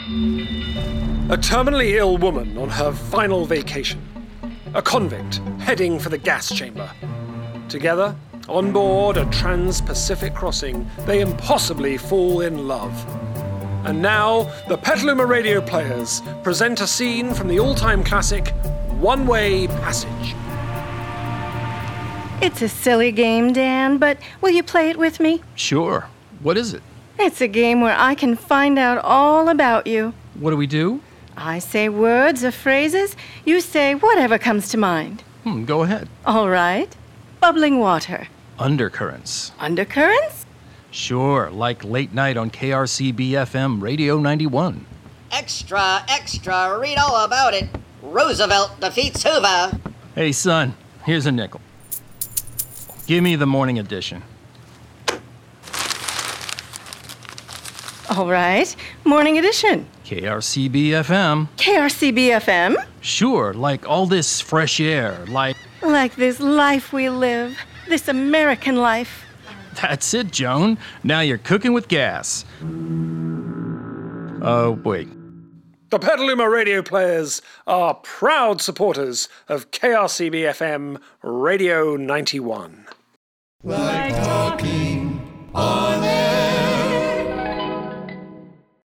A terminally ill woman on her final vacation. A convict heading for the gas chamber. Together, on board a trans-Pacific crossing, they impossibly fall in love. And now, the Petaluma Radio Players present a scene from the all-time classic, One Way Passage. It's a silly game, Dan, but will you play it with me? Sure. What is it? It's a game where I can find out all about you. What do we do? I say words or phrases, you say whatever comes to mind. Go ahead. All right. Bubbling water. Undercurrents. Undercurrents? Sure, like late night on KRCB-FM Radio 91. Extra, extra, read all about it. Roosevelt defeats Hoover. Hey, son, here's a nickel. Give me the morning edition. All right. Morning edition. KRCB-FM. KRCB-FM? Sure, like all this fresh air, like... Like this life we live. This American life. That's it, Joan. Now you're cooking with gas. Oh, wait. The Petaluma Radio Players are proud supporters of KRCB-FM Radio 91. Like talking on air.